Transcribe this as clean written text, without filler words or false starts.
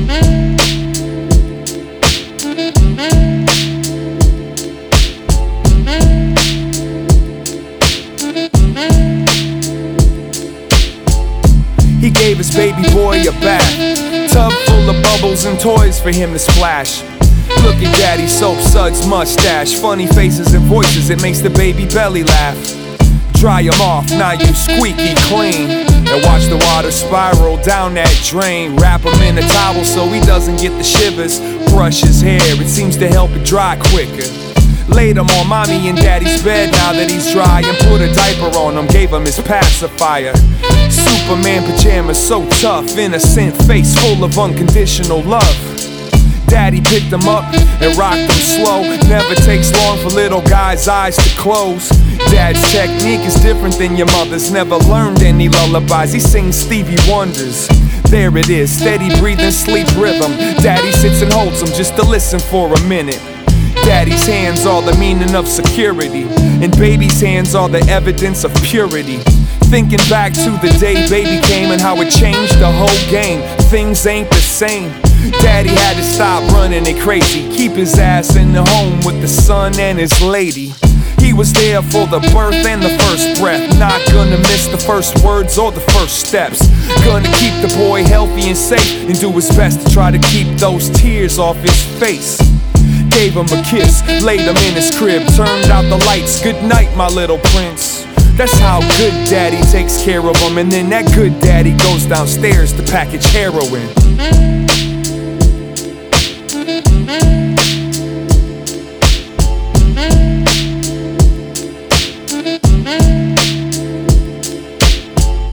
He gave his baby boy a bath, tub full of bubbles and toys for him to splash. Look at Daddy's soap suds mustache, funny faces and voices, it makes the baby belly laugh. Dry him off, now you squeaky clean, and watch the water spiral down that drain. Wrap him in a towel so he doesn't get the shivers. Brush his hair, it seems to help it dry quicker. Laid him on mommy and daddy's bed now that he's dry, and put a diaper on him, gave him his pacifier. Superman pajamas, so tough, innocent face full of unconditional love. Daddy picked him up and rocked him slow. Never takes long for little guy's eyes to close. Dad's technique is different than your mother's. Never learned any lullabies, he sings Stevie Wonders. There it is, steady breathing, sleep rhythm. Daddy sits and holds him just to listen for a minute. Daddy's hands are the meaning of security, and baby's hands are the evidence of purity. Thinking back to the day baby came and how it changed the whole game. Things ain't the same. Daddy had to stop running it crazy, keep his ass in the home with the son and his lady. He was there for the birth and the first breath, not gonna miss the first words or the first steps. Gonna keep the boy healthy and safe, and do his best to try to keep those tears off his face. Gave him a kiss, laid him in his crib, turned out the lights, good night my little prince. That's how good daddy takes care of him, and then that good daddy goes downstairs to package heroin.